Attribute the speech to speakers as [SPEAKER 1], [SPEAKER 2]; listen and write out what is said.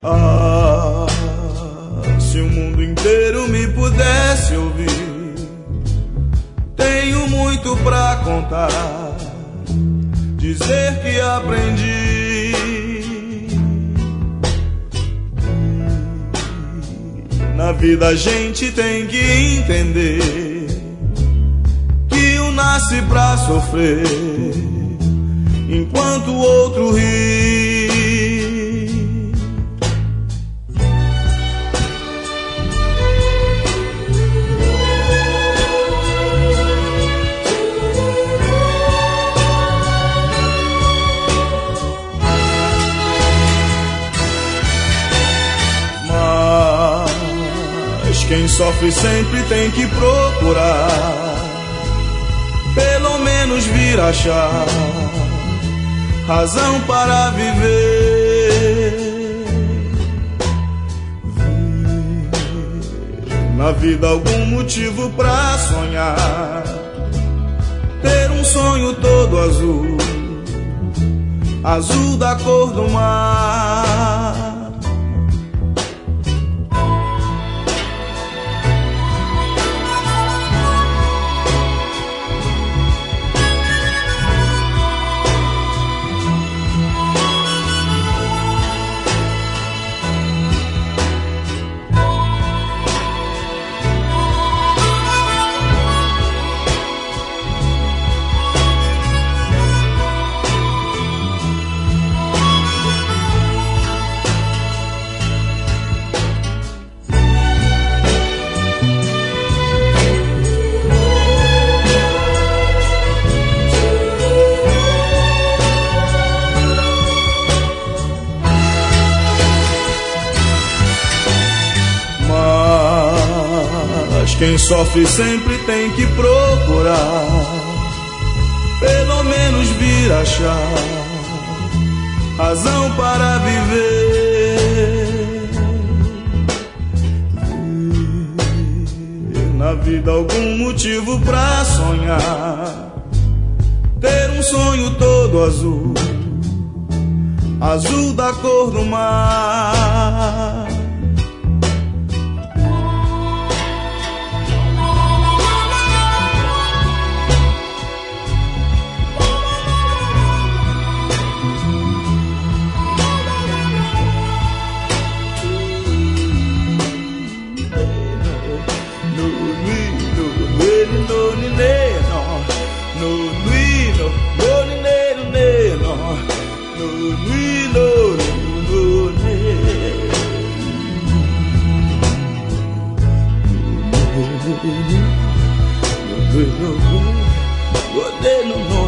[SPEAKER 1] Ah, se o mundo inteiro me pudesse ouvir, tenho muito pra contar, dizer que aprendi. Na vida a gente tem que entender que um nasce pra sofrer, enquanto o outro ri. Mas quem sofre sempre tem que procurar, pelo menos vir achar razão para viver. Na vida algum motivo pra sonhar, ter um sonho todo azul, azul da cor do mar. Mas quem sofre sempre tem que procurar, pelo menos vir achar razão para viver. Na vida algum motivo pra sonhar, ter um sonho todo azul, azul da cor do mar.
[SPEAKER 2] No